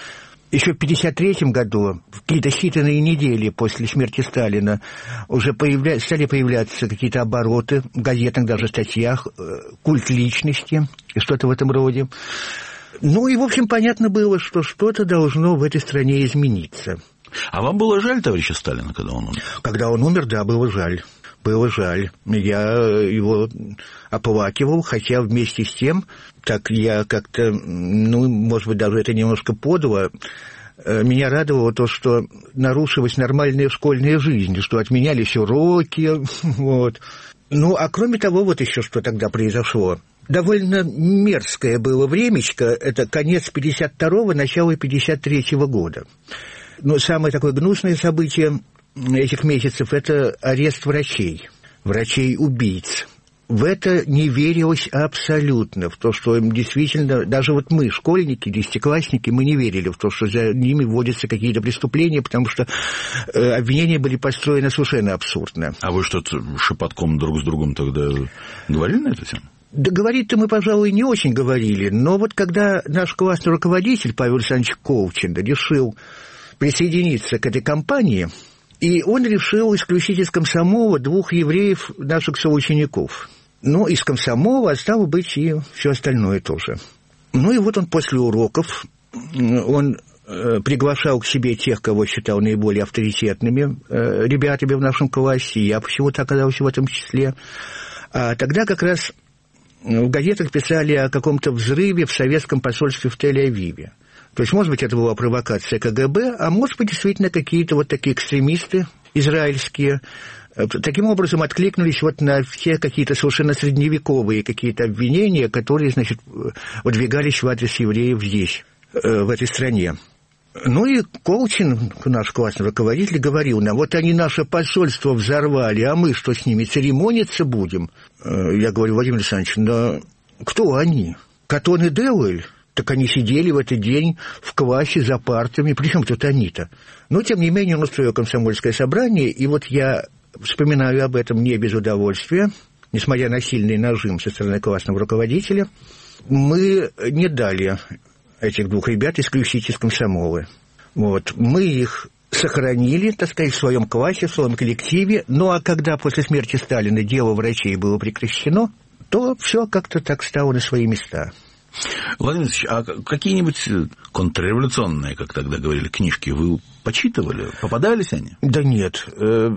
Speaker 2: Еще в пятьдесят третьем году, в какие-то считанные недели после смерти Сталина, уже появля... стали появляться какие-то обороты в газетах, даже статьях, культ личности и что-то в этом роде. Ну и, в общем, понятно было, что что-то должно в этой стране измениться.
Speaker 1: А вам было жаль товарища Сталина, когда он умер?
Speaker 2: Когда он умер, да, было жаль. Было жаль. Я его оплакивал, хотя вместе с тем, так я как-то, ну, может быть, даже это немножко подло, меня радовало то, что нарушилась нормальная школьная жизнь, что отменялись уроки, вот. Ну, а кроме того, вот еще что тогда произошло. Довольно мерзкое было времечко, это конец пятьдесят второго, начало пятьдесят третьего года. Но самое такое гнусное событие этих месяцев – это арест врачей, врачей-убийц. В это не верилось абсолютно, в то, что им действительно, даже вот мы, школьники, десятиклассники, мы не верили в то, что за ними вводятся какие-то преступления, потому что э, обвинения были построены совершенно абсурдно.
Speaker 1: А вы что-то шепотком друг с другом тогда говорили на эту тему?
Speaker 2: Да говорить-то мы, пожалуй, не очень говорили, но вот когда наш классный руководитель Павел Александрович Колчин решил присоединиться к этой кампании, и он решил исключить из комсомола двух евреев, наших соучеников. Ну, из комсомола, а стало быть, и все остальное тоже. Ну, и вот он после уроков, он э, приглашал к себе тех, кого считал наиболее авторитетными э, ребятами в нашем классе, и я почему-то оказался в этом числе. А тогда как раз в газетах писали о каком-то взрыве в советском посольстве в Тель-Авиве. То есть, может быть, это была провокация ка гэ бэ, а может быть, действительно, какие-то вот такие экстремисты израильские таким образом откликнулись вот на все какие-то совершенно средневековые какие-то обвинения, которые, значит, выдвигались в адрес евреев здесь, в этой стране. Ну и Колчин, наш классный руководитель, говорил нам: вот они наше посольство взорвали, а мы что, с ними церемониться будем? Я говорю: Владимир Александрович, но кто они? Катон и Деуэль? Так они сидели в этот день в классе за партами. Причем тут они-то? Но, тем не менее, он устроил комсомольское собрание, и вот я вспоминаю об этом не без удовольствия, несмотря на сильный нажим со стороны классного руководителя. Мы не дали этих двух ребят исключить из комсомола. Вот. Мы их сохранили, так сказать, в своем классе, в своем коллективе. Ну, а когда после смерти Сталина дело врачей было прекращено, то все как-то так стало на свои места.
Speaker 1: Владимир Ильич, а какие-нибудь контрреволюционные, как тогда говорили, книжки вы почитывали? Попадались они?
Speaker 2: Да нет.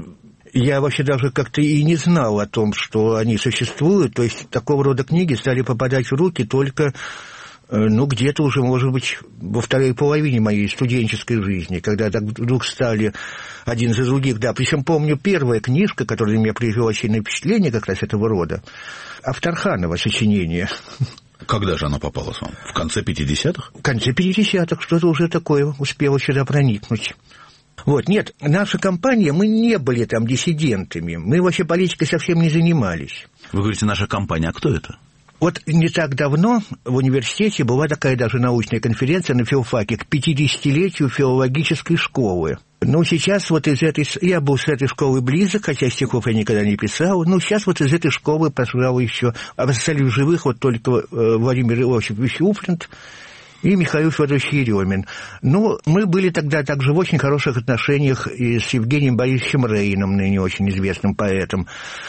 Speaker 2: Я вообще даже как-то и не знал о том, что они существуют. То есть такого рода книги стали попадать в руки только, ну, где-то уже, может быть, во второй половине моей студенческой жизни, когда так вдруг стали один за других. Да, причем помню, первая книжка, которая на меня произвела сильное впечатление как раз этого рода, Авторханова сочинение.
Speaker 1: Когда же она попалась вам? В конце пятидесятых?
Speaker 2: В конце пятидесятых, что-то уже такое успело сюда проникнуть. Вот, нет, наша компания, мы не были там диссидентами, мы вообще политикой совсем не занимались.
Speaker 1: Вы говорите, наша компания, а кто это?
Speaker 2: Вот не так давно в университете была такая даже научная конференция на филфаке к пятидесятилетию филологической школы. Ну, сейчас вот из этой... Я был с этой школы близок, хотя стихов я никогда не писал. Но сейчас вот из этой школы, пожалуй, еще остались в живых вот только э, Владимир Иосифович Уфлинт и Михаил Федорович Еремин. Но мы были тогда также в очень хороших отношениях и с Евгением Борисовичем Рейном, ныне очень известным поэтом.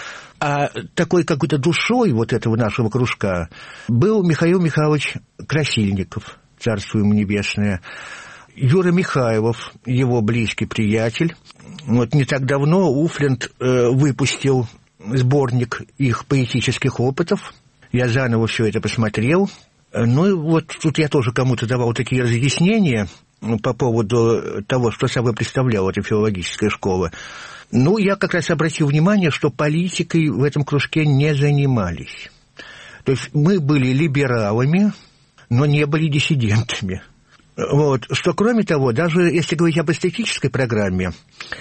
Speaker 2: А такой какой-то душой вот этого нашего кружка был Михаил Михайлович Красильников, царство ему небесное, Юра Михайлов, его близкий приятель. Вот не так давно Уфлинт э, выпустил сборник их поэтических опытов. Я заново все это посмотрел. Ну и вот тут я тоже кому-то давал такие разъяснения по поводу того, что собой представляла эта филологическая школа. Ну, я как раз обратил внимание, что политикой в этом кружке не занимались. То есть мы были либералами, но не были диссидентами. Вот. Что, кроме того, даже если говорить об эстетической программе,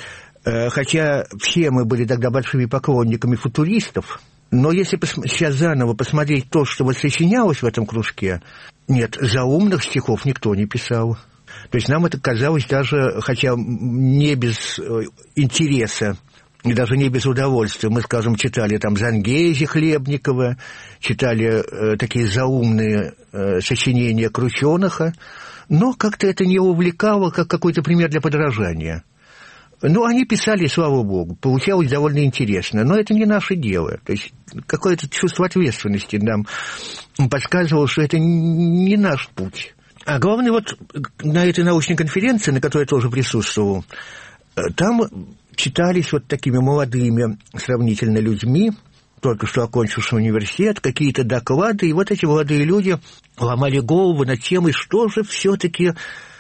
Speaker 2: э, хотя все мы были тогда большими поклонниками футуристов, но если пос- сейчас заново посмотреть то, что вот сочинялось в этом кружке, нет, заумных стихов никто не писал. То есть нам это казалось даже, хотя не без интереса, и даже не без удовольствия. Мы, скажем, читали там Зангези Хлебникова, читали э, такие заумные э, сочинения Крученаха, но как-то это не увлекало, как какой-то пример для подражания. Ну, они писали, слава богу, получалось довольно интересно, но это не наше дело. То есть какое-то чувство ответственности нам подсказывало, что это не наш путь. А главное, вот на этой научной конференции, на которой я тоже присутствовал, там читались вот такими молодыми сравнительно людьми, только что окончившим университет, какие-то доклады, и вот эти молодые люди ломали голову над темой, что же все-таки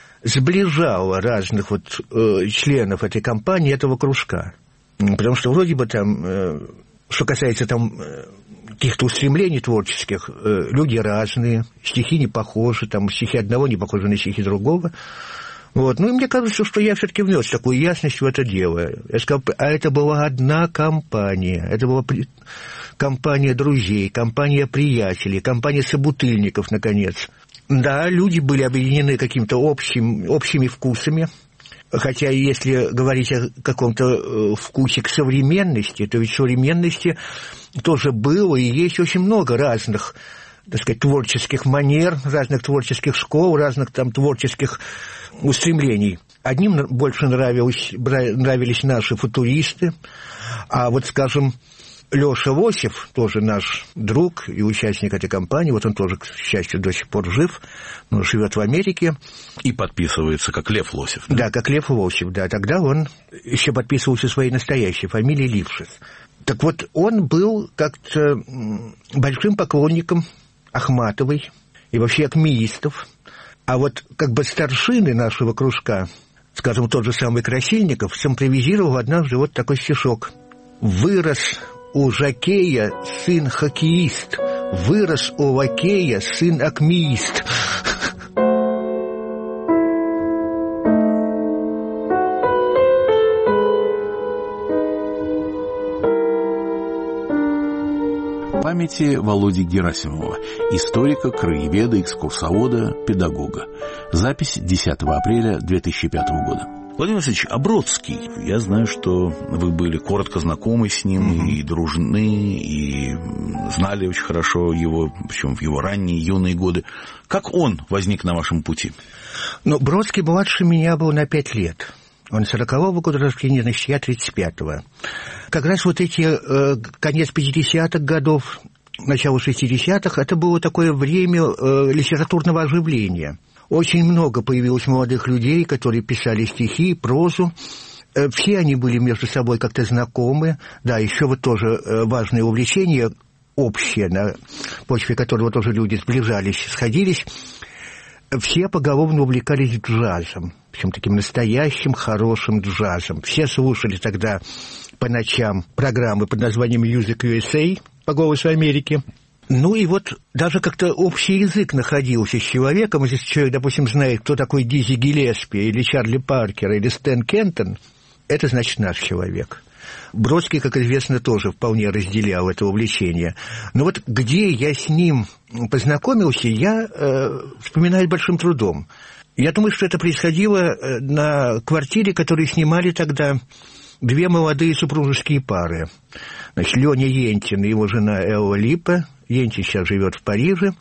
Speaker 2: сближало разных вот э, членов этой компании, этого кружка. Потому что вроде бы там, э, что касается там... Э, каких-то устремлений творческих, э, люди разные, стихи не похожи, там стихи одного не похожи на стихи другого. Вот. Ну, и мне кажется, что я все-таки внес такую ясность в это дело. Я сказал, а это была одна компания, это была при... компания друзей, компания приятелей, компания собутыльников, наконец. Да, люди были объединены какими-то общим, общими вкусами. Хотя если говорить о каком-то вкусе к современности, то ведь в современности тоже было и есть очень много разных, так сказать, творческих манер, разных творческих школ, разных там творческих устремлений. Одним больше нравились, нравились наши футуристы, а вот, скажем, Лёша Лосев, тоже наш друг и участник этой компании, вот он тоже, к счастью, до сих пор жив, но живет в Америке.
Speaker 1: И подписывается как Лев Лосев.
Speaker 2: Да, да как Лев Лосев, да. Тогда он еще подписывался своей настоящей фамилией Лившиц. Так вот, он был как-то большим поклонником Ахматовой и вообще акмеистов. А вот как бы старшины нашего кружка, скажем, тот же самый Красильников, симпровизировал однажды вот такой стишок. «Вырос у жокея сын хоккеист, вырос у лакея сын акмеист».
Speaker 1: Памяти Володи Герасимова, историка, краеведа, экскурсовода, педагога. Запись десятого апреля две тысячи пятого года. Владимир Васильевич, а Бродский, я знаю, что вы были коротко знакомы с ним, mm-hmm. и дружны, и знали очень хорошо его, причем в его ранние юные годы. Как он возник на вашем пути?
Speaker 2: Ну, Бродский младше меня был на пять лет. Он сорокового года рождения, значит, я тридцать пятого. Как раз вот эти э, конец пятидесятых годов, начало шестидесятых, это было такое время э, литературного оживления. Очень много появилось молодых людей, которые писали стихи, прозу. Э, все они были между собой как-то знакомы. Да, еще вот тоже э, важное увлечение общее, на почве которого тоже люди сближались, сходились. Все поголовно увлекались джазом, причем таким настоящим хорошим джазом. Все слушали тогда по ночам программы под названием Music ю эс эй по «Голосу Америки». Ну и вот даже как-то общий язык находился с человеком. Если человек, допустим, знает, кто такой Дизи Гиллеспи, или Чарли Паркер, или Стэн Кентон, это значит наш человек. Бродский, как известно, тоже вполне разделял это увлечение. Но вот где я с ним познакомился, я э, вспоминаю с большим трудом. Я думаю, что это происходило на квартире, которую снимали тогда две молодые супружеские пары. Значит, Леня Ентин и его жена Элла Липа. Ентин сейчас живет в Париже.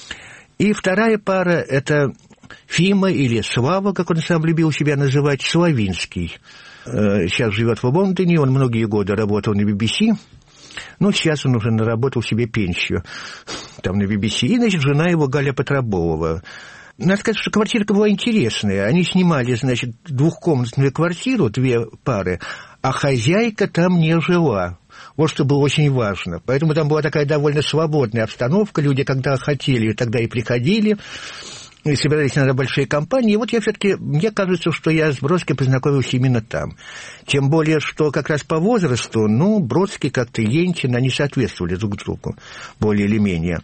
Speaker 2: И вторая пара – это Фима или Слава, как он сам любил себя называть, Славинский. Сейчас живет в Лондоне, он многие годы работал на би би си. Ну, сейчас он уже наработал себе пенсию там на би би си. И, значит, жена его Галя Петроболова. Надо сказать, что квартирка была интересная. Они снимали, значит, двухкомнатную квартиру, две пары, а хозяйка там не жила. Вот что было очень важно. Поэтому там была такая довольно свободная обстановка. Люди, когда хотели, тогда и приходили. И собирались иногда большие компании. И вот я все-таки, мне кажется, что я с Бродским познакомился именно там. Тем более, что как раз по возрасту, ну, Бродский как-то Ентин, они соответствовали друг другу, более или менее.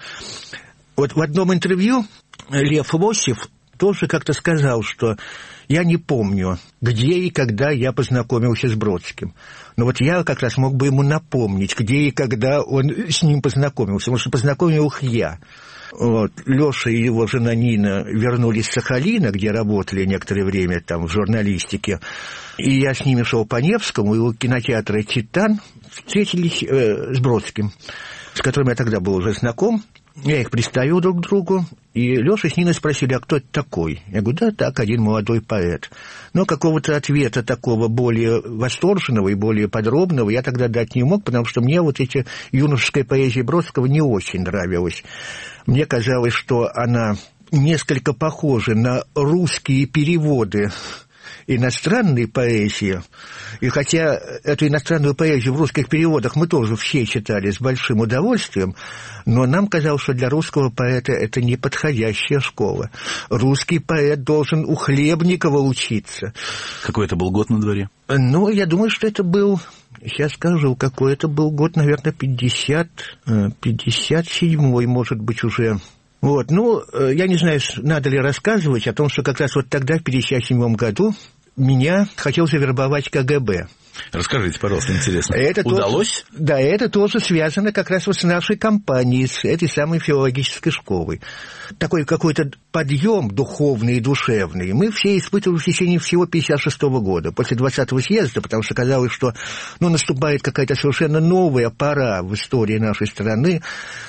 Speaker 2: Вот в одном интервью Лев Лосев тоже как-то сказал, что я не помню, где и когда я познакомился с Бродским. Но вот я как раз мог бы ему напомнить, где и когда он с ним познакомился, потому что познакомил их я. Вот. Леша и его жена Нина вернулись с Сахалина, где работали некоторое время там в журналистике. И я с ними шел по Невскому, и у кинотеатра «Титан» встретились э, с Бродским, с которым я тогда был уже знаком. Я их представил друг к другу, и Леша с Ниной спросили, а кто это такой? Я говорю, да, так, один молодой поэт. Но какого-то ответа такого более восторженного и более подробного я тогда дать не мог, потому что мне вот эта юношеская поэзия Бродского не очень нравилась. Мне казалось, что она несколько похожа на русские переводы иностранной поэзии. И хотя эту иностранную поэзию в русских переводах мы тоже все читали с большим удовольствием, но нам казалось, что для русского поэта это неподходящая школа. Русский поэт должен у Хлебникова учиться.
Speaker 1: Какой это был год на дворе?
Speaker 2: Ну, я думаю, что это был... Сейчас скажу, какой это был год, наверное, пятьдесят, пятьдесят седьмой, может быть, уже... Вот, ну, я не знаю, надо ли рассказывать о том, что как раз вот тогда, в пятьдесят седьмом году, меня хотел завербовать ка гэ бэ.
Speaker 1: Расскажите, пожалуйста, интересно.
Speaker 2: Это
Speaker 1: удалось?
Speaker 2: Тоже, да, это тоже связано как раз вот с нашей компанией, с этой самой филологической школой. Такой какой-то подъем духовный и душевный мы все испытывали в течение всего пятьдесят шестого года, после двадцатого съезда, потому что казалось, что ну, наступает какая-то совершенно новая пора в истории нашей страны,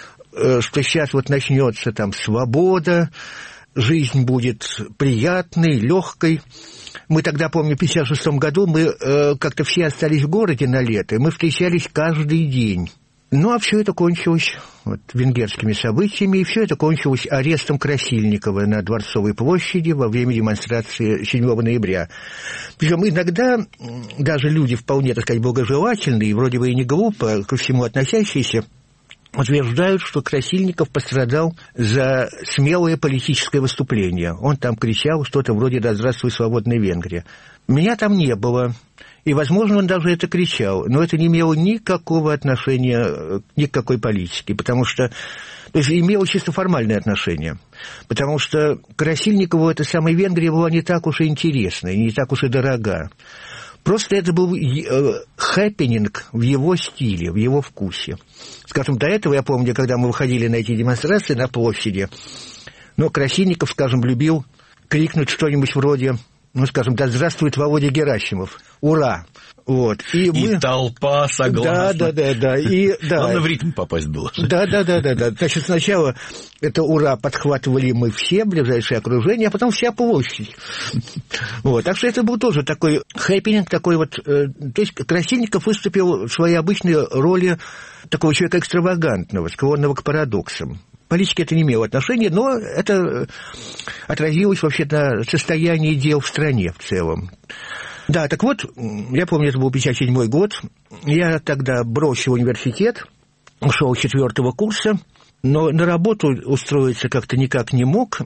Speaker 2: что сейчас вот начнется там свобода, жизнь будет приятной, легкой. Мы тогда, помню, в пятьдесят шестом году мы э, как-то все остались в городе на лето, и мы встречались каждый день. Ну, а все это кончилось вот, венгерскими событиями, и все это кончилось арестом Красильникова на Дворцовой площади во время демонстрации седьмого ноября. Причем иногда даже люди вполне, так сказать, благожелательные, вроде бы и не глупо ко всему относящиеся, утверждают, что Красильников пострадал за смелое политическое выступление. Он там кричал что-то вроде «Да здравствуй, свободная Венгрия». Меня там не было, и, возможно, он даже это кричал, но это не имело никакого отношения ни к какой политике, потому что... То есть имело чисто формальное отношение, потому что Красильникову эта самая Венгрия была не так уж и интересна, и не так уж и дорога. Просто это был э, хэппининг в его стиле, в его вкусе. Скажем, до этого, я помню, когда мы выходили на эти демонстрации на площади, но Красильников, скажем, любил крикнуть что-нибудь вроде, ну, скажем, «Да здравствует Володя Герасимов! Ура!» Вот. И, мы...
Speaker 1: и толпа согласна.
Speaker 2: Да, да, да, да. И, да.
Speaker 1: Главное в ритм попасть было.
Speaker 2: Да, да, да, да, да. Значит, сначала это «Ура» подхватывали мы все, ближайшее окружение, а потом вся площадь. Вот. Так что это был тоже такой хэппининг, такой вот... Э, то есть Красильников выступил в своей обычной роли такого человека экстравагантного, склонного к парадоксам. Политике это не имело отношения, но это отразилось вообще на состоянии дел в стране в целом. Да, так вот, я помню, это был пятьдесят седьмой год, я тогда бросил университет, ушел с четвертого курса, но на работу устроиться как-то никак не мог.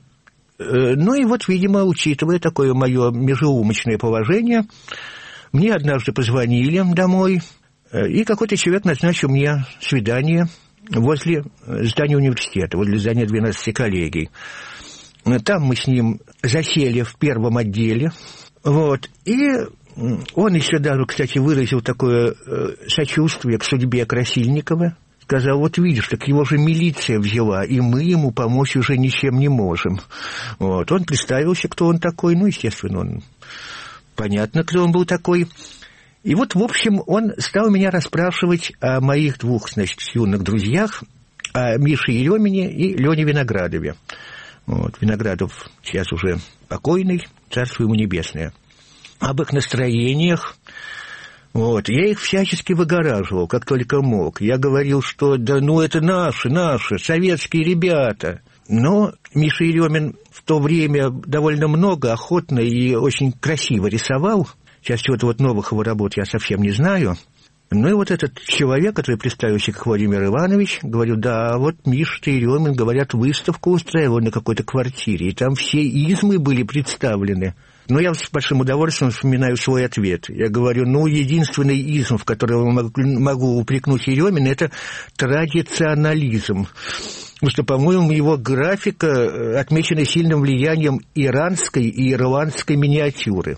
Speaker 2: Ну и вот, видимо, учитывая такое мое межеумочное положение, мне однажды позвонили домой, и какой-то человек назначил мне свидание возле здания университета, возле здания двенадцати коллегий. Там мы с ним засели в первом отделе. Вот. И Он еще даже, кстати, выразил такое сочувствие к судьбе Красильникова. Сказал, вот видишь, так его же милиция взяла, и мы ему помочь уже ничем не можем. Вот. Он представился, кто он такой, ну, естественно, он... понятно, кто он был такой. И вот, в общем, он стал меня расспрашивать о моих двух, значит, юных друзьях, о Мише Еремине и Лене Виноградове. Вот. Виноградов сейчас уже покойный, царство ему небесное. Об их настроениях. Вот. Я их всячески выгораживал, как только мог. Я говорил, что да ну это наши, наши, советские ребята. Но Миша Еремин в то время довольно много, охотно и очень красиво рисовал. Сейчас чего-то вот новых его работ я совсем не знаю. Ну и вот этот человек, который представился как Владимир Иванович, говорю, да, вот Миша Еремин, говорят, выставку устраивал на какой-то квартире, и там все измы были представлены. Но я с большим удовольствием вспоминаю свой ответ. Я говорю, ну, единственный изм, в котором я могу, могу упрекнуть Еремина, это традиционализм. Потому что, по-моему, его графика отмечена сильным влиянием иранской и ирландской миниатюры.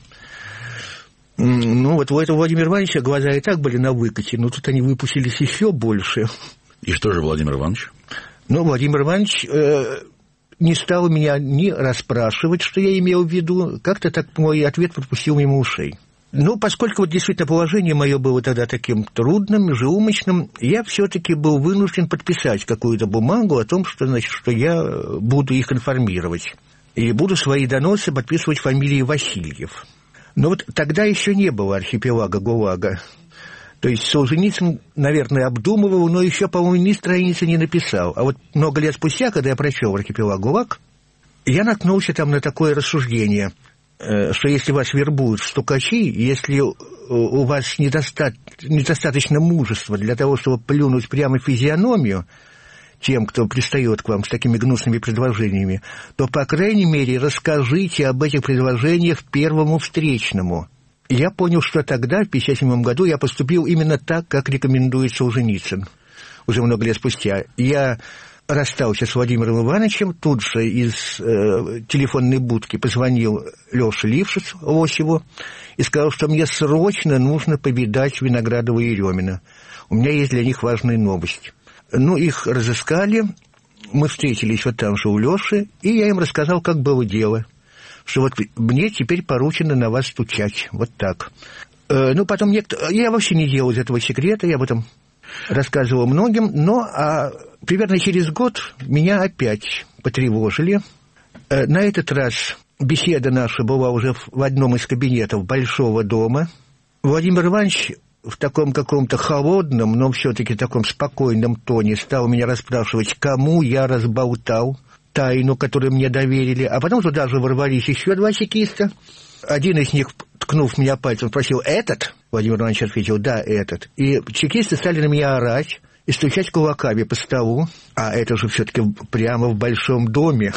Speaker 2: Ну, вот у этого Владимира Ивановича глаза и так были на выкате, но тут они выпустились еще больше.
Speaker 1: И что же Владимир Иванович?
Speaker 2: Ну, Владимир Иванович... Э- не стал меня ни расспрашивать, что я имел в виду, как-то так мой ответ пропустил мимо ушей. Ну, поскольку вот действительно положение мое было тогда таким трудным, жеумочным, я все-таки был вынужден подписать какую-то бумагу о том, что, значит, что я буду их информировать. И буду свои доносы подписывать фамилией Васильев. Но вот тогда еще не было архипелага ГУЛАГа. То есть Солженицын, наверное, обдумывал, но еще, по-моему, ни страницы не написал. А вот много лет спустя, когда я прочел «Архипелаг ГУЛАГ», я наткнулся там на такое рассуждение, что если вас вербуют в стукачи, если у вас недоста... недостаточно мужества для того, чтобы плюнуть прямо в физиономию тем, кто пристает к вам с такими гнусными предложениями, то, по крайней мере, расскажите об этих предложениях первому встречному. Я понял, что тогда, в тысяча девятьсот пятьдесят седьмом году, я поступил именно так, как рекомендует Солженицын. Уже много лет спустя. Я расстался с Владимиром Ивановичем, тут же из э, телефонной будки позвонил Лёше Лившиц, Лосеву, и сказал, что мне срочно нужно повидать Виноградова и Еремина. У меня есть для них важная новость. Ну, их разыскали, мы встретились вот там же у Лёши, и я им рассказал, как было дело. Что вот мне теперь поручено на вас стучать. Вот так. Э, ну, потом некто... Я вообще не делал из этого секрета, я об этом рассказывал многим, но а, примерно через год меня опять потревожили. Э, на этот раз беседа наша была уже в, в одном из кабинетов Большого дома. Владимир Иванович в таком каком-то холодном, но все-таки таком спокойном тоне стал меня расспрашивать, кому я разболтал тайну, которую мне доверили, а потом туда же ворвались еще два чекиста. Один из них, ткнув меня пальцем, спросил, этот? Владимир Иванович ответил, да, этот. И чекисты стали на меня орать и стучать кулаками по столу. А это же все-таки прямо в Большом доме.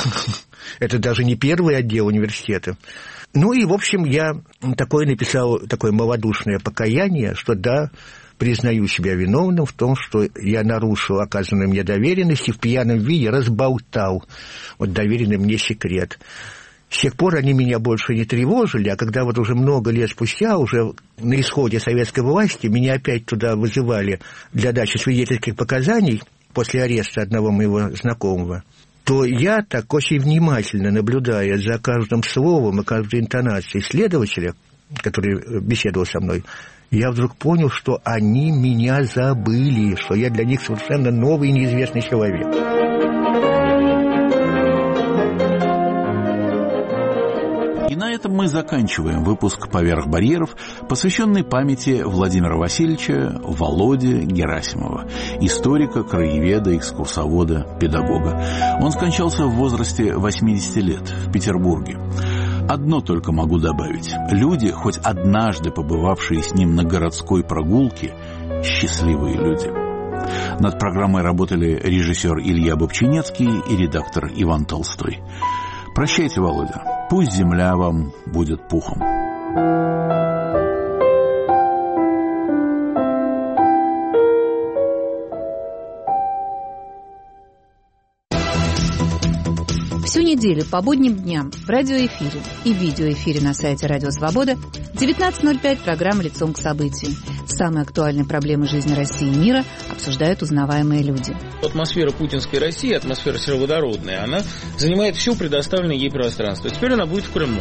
Speaker 2: Это даже не первый отдел университета. Ну и, в общем, я такое написал, такое малодушное покаяние, что да, признаю себя виновным в том, что я нарушил оказанную мне доверенность и в пьяном виде разболтал вот доверенный мне секрет. С тех пор они меня больше не тревожили, а когда вот уже много лет спустя, уже на исходе советской власти, меня опять туда вызывали для дачи свидетельских показаний после ареста одного моего знакомого, то я так очень внимательно, наблюдая за каждым словом и каждой интонацией следователя, который беседовал со мной, я вдруг понял, что они меня забыли, что я для них совершенно новый и неизвестный человек.
Speaker 1: И на этом мы заканчиваем выпуск «Поверх барьеров», посвященный памяти Владимира Васильевича Володи Герасимова, историка, краеведа, экскурсовода, педагога. Он скончался в возрасте восьмидесяти лет в Петербурге. Одно только могу добавить. Люди, хоть однажды побывавшие с ним на городской прогулке, счастливые люди. Над программой работали режиссер Илья Бобчинецкий и редактор Иван Толстой. Прощайте, Володя. Пусть земля вам будет пухом.
Speaker 4: Всю неделю по будним дням в радиоэфире и видеоэфире на сайте Радио Свобода девятнадцать ноль пять, программа «Лицом к событию». Самые актуальные проблемы жизни России и мира обсуждают узнаваемые люди.
Speaker 5: Атмосфера путинской России, атмосфера сероводородная, она занимает все предоставленное ей пространство. Теперь она будет в Крыму.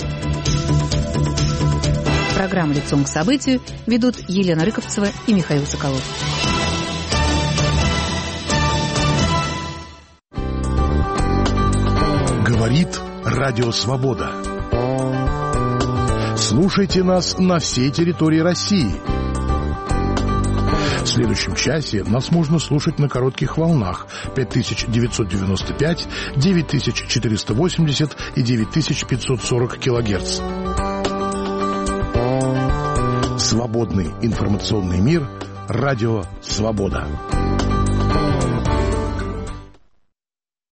Speaker 4: Программу «Лицом к событию» ведут Елена Рыковцева и Михаил Соколов.
Speaker 6: Говорит Радио Свобода. Слушайте нас на всей территории России. В следующем часе нас можно слушать на коротких волнах пять тысяч девятьсот девяносто пять, девять тысяч четыреста восемьдесят и девять тысяч пятьсот сорок килогерц. Свободный информационный мир. Радио Свобода.